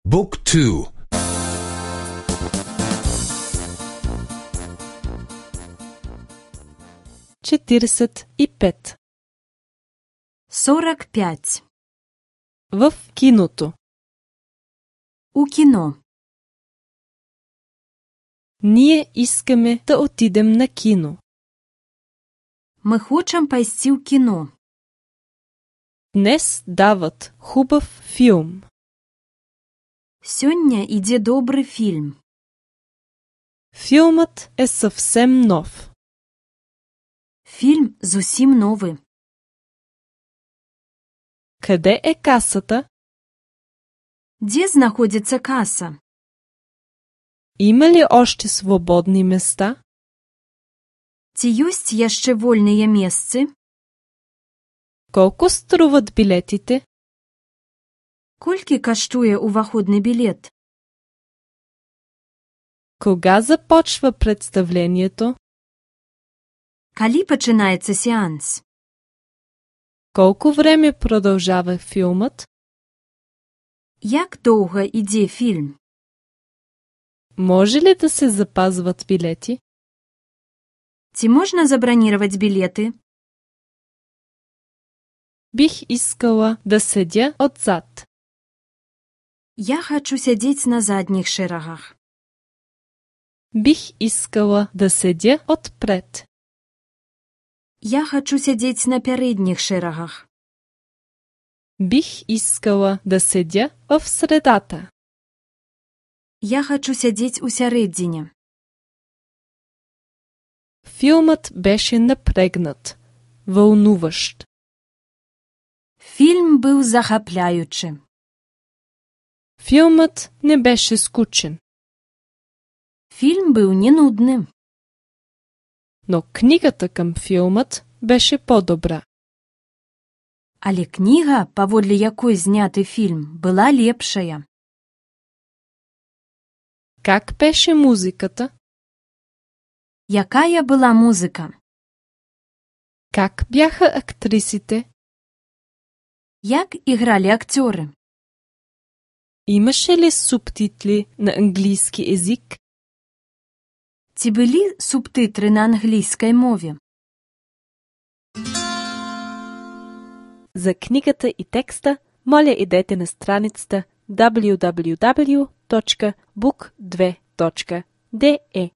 Book 2. 45. 45. В киното. У кино. Ние искаме да отидем на кино. Мы хочем пайсці ў кіно. Днес дават хубав филм. Сёння ідзе добры фільм. Филмът е съвсем нов. Фільм зусім новы. Къде е касата? Дзе знаходзіцца каса? Има ли още свободни места? Ці ёсць яшчэ вольныя месцы? Колко струват билетите? Колькі каштуе уваходны билет? Кога започва представлението? Калі пачынаецца сеанс? Колко време продължава филмът? Як доўга ідзе фільм? Може ли да се запазват билети? Ці можна забраніраваць билеты? Бих искала да седя отзад. Я хачу сядзець на задніх шэрагах. Бих искала да седя отпред. Я хачу сядзець на пярэдніх шэрагах. Бих искала да седя в средата. Я хачу сядзець у сярэдзіне. Филмът беше напрегнат, вълнуващ. Фільм быў захапляючы. Филмът не беше скучен. Фільм быў не нудны. Но книгата към филмът беше по-добра. Але кніга, паводле якой зняты фільм, была лепшая. Как беше музиката? Якая была музыка? Как бяха актрисите? Як ігралі акцёры? Имаше ли субтитли на английски език? Ці былі субтитры на англійскай мове? За книгата и текста, моля идете на страницата www.book2.de.